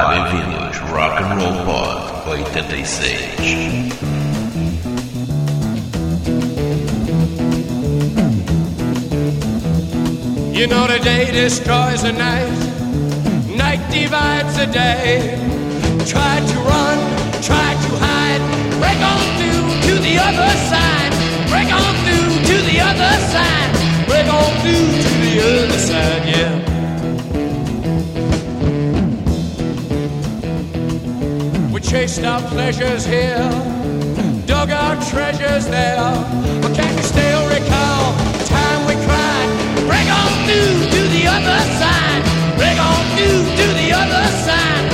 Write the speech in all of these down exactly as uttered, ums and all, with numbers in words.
Olá, bem-vindos. Rock and Roll Pod oitenta e seis. You know the day destroys the night, night divides the day. Try to run, try to hide, break on through to the other side. Break on through to the other side. Break on through to the other side, yeah. We chased our pleasures here, dug our treasures there. But can you still recall the time we cried? Break on through to the other side. Break on through to the other side.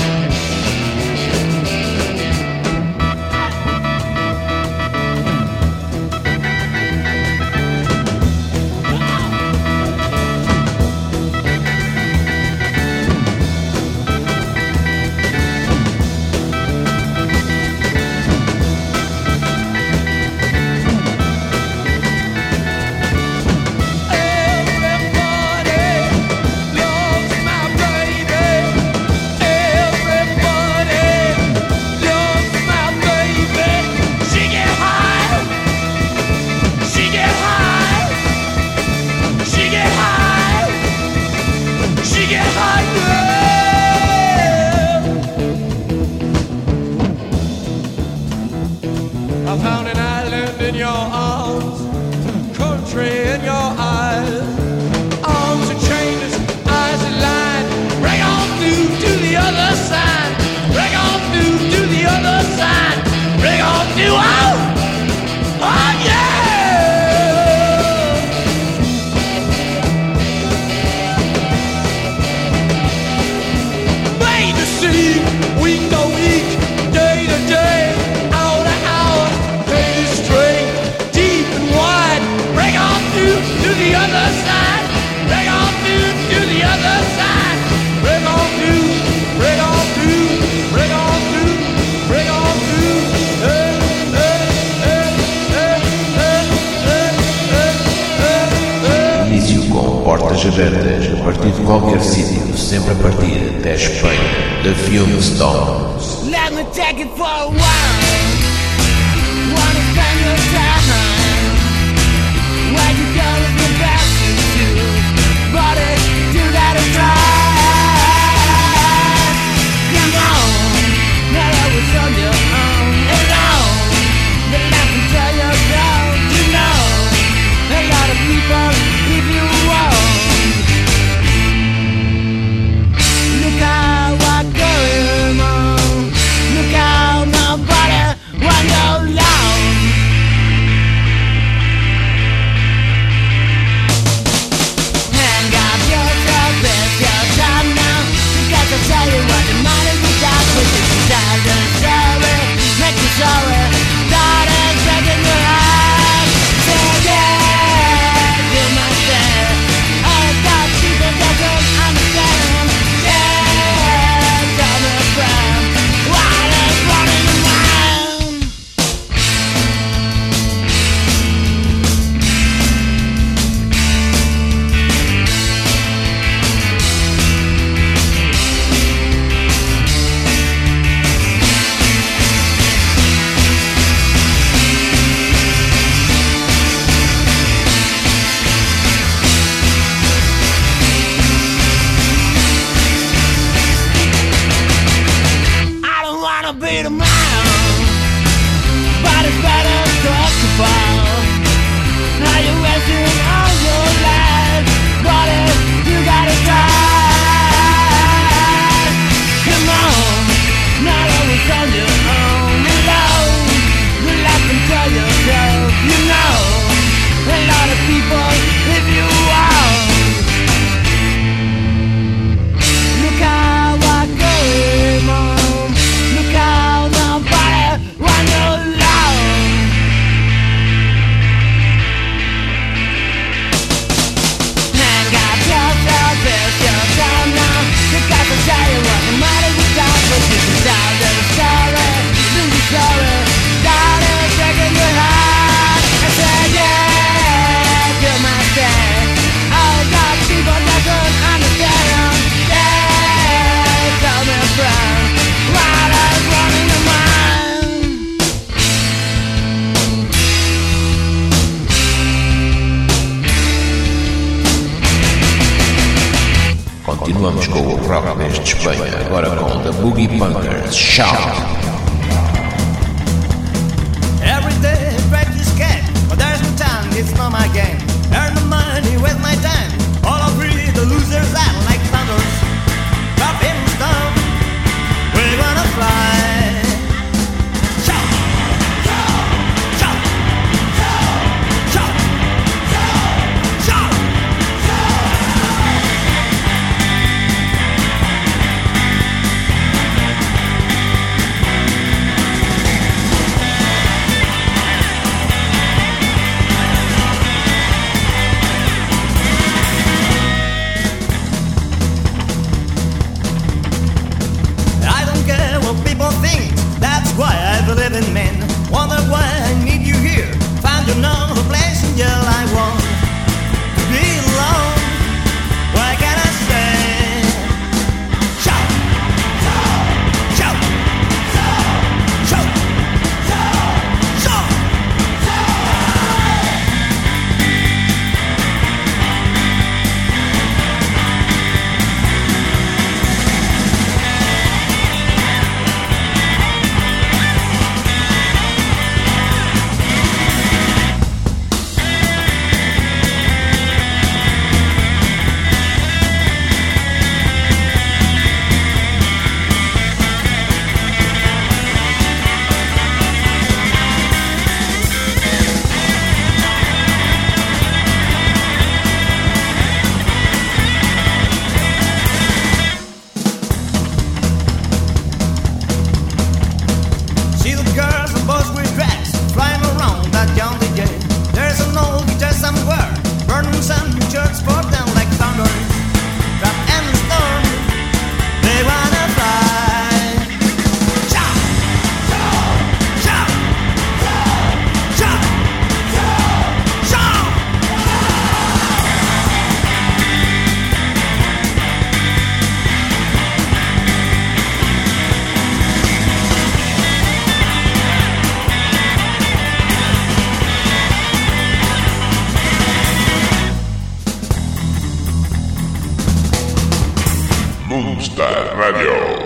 Abertas a partir de qualquer sítio, sempre a partir da Espanha, da Fume Stones. Let me take it for a while. Wanna spend your time. Where you go if you're back to but it, you gotta try. Come on, now that was on your own. Alone, but I can tell you don't you know a lot of people if you want. Look how I'm going on. Look how nobody wants no love. Hang up yourself, it's your time now. Because I'll tell you what the money without which is inside the story. Make you sorry, started breaking your heart. Say yeah, do my thing. All got people that don't understand. Be the man, but it's better talk about how you wasting all your life, but if you gotta try. Come on, not always on your own, alone. Relax and tell yourself, you know, a lot of people, if you want. Look how I go, on. Look how nobody want no love. continuamos com o Rock Dance de Espanha, agora com The Boogie Punkers, Shout! Every day practice game, but there's no time, it's not my game. Earn the money with my time, all of free, the losers out like thunders. Drop in stone, we're gonna fly. Living men, wonder why I need you here. Find you know a place in your life won't be alone. What can I say? Shout, shout, shout, shout, shout, shout. Moonstar Radio.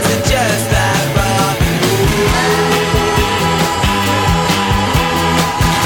Just like Robbie Williams.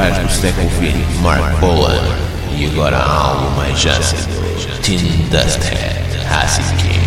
trás do século vinte, Mark Bolan. E agora há algo mais ácido, Tin Dust Head, Acid King.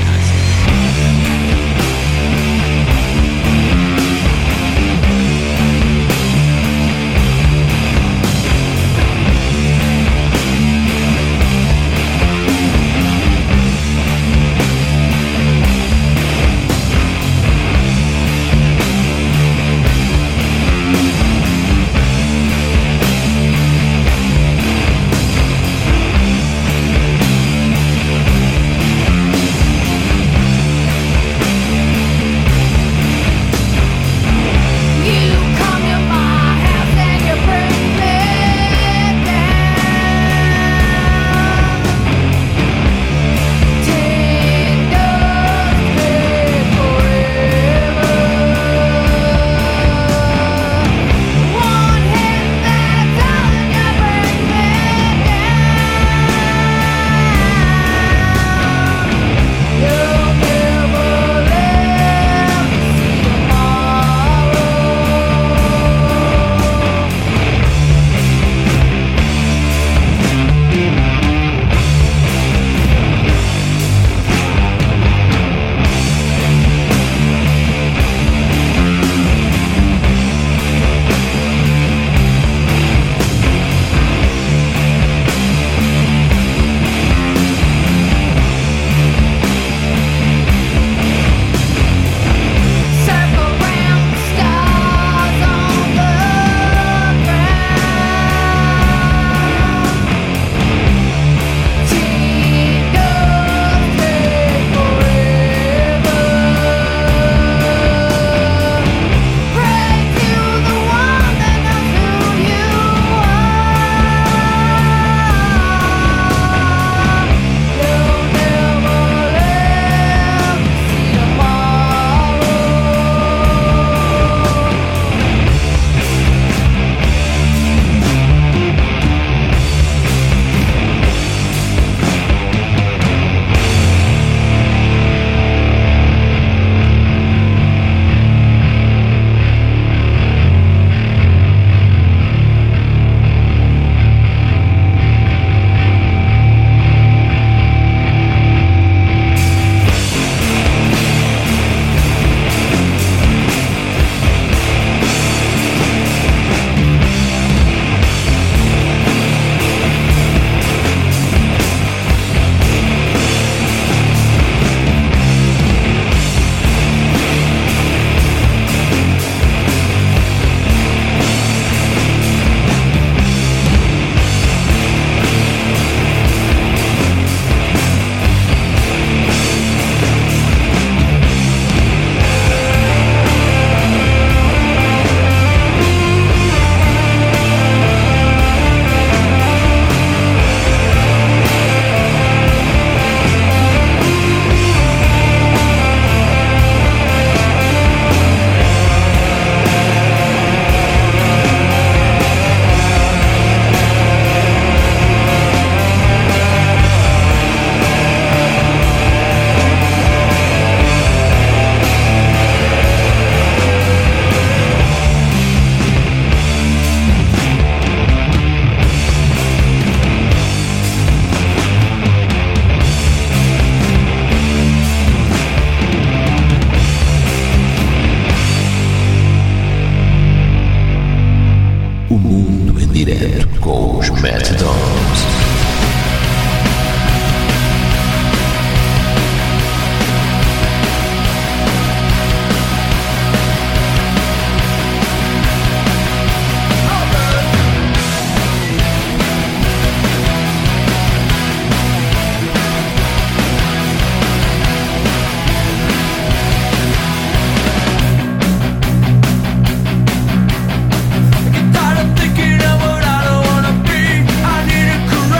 Tired of thinking of what I don't wanna be. I need a career.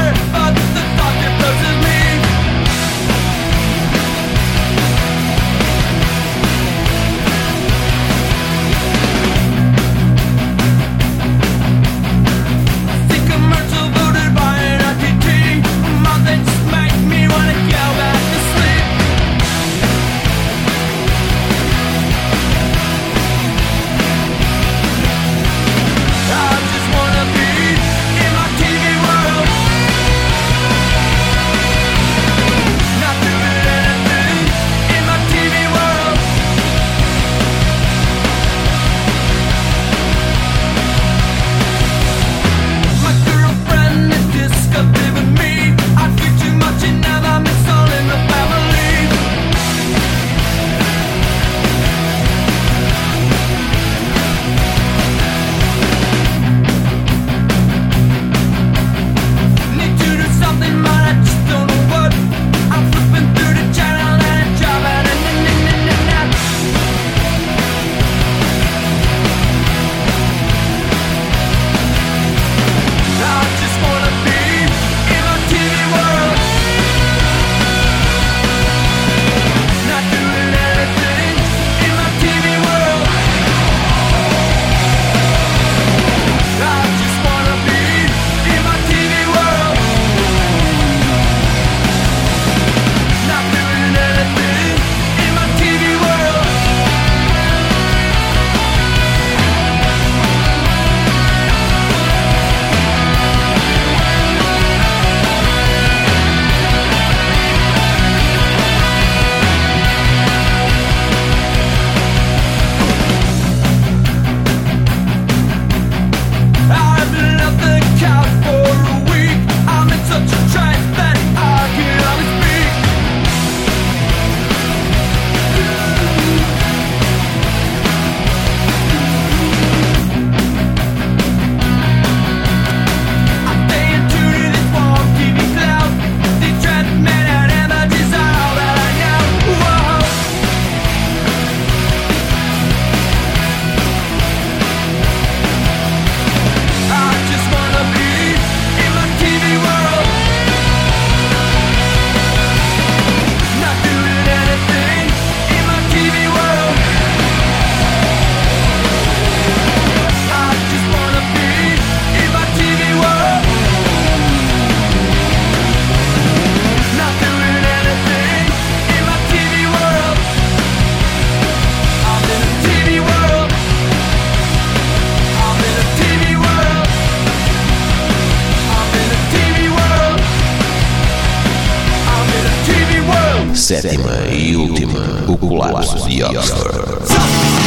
Sétima e última, o colapso de Oxford.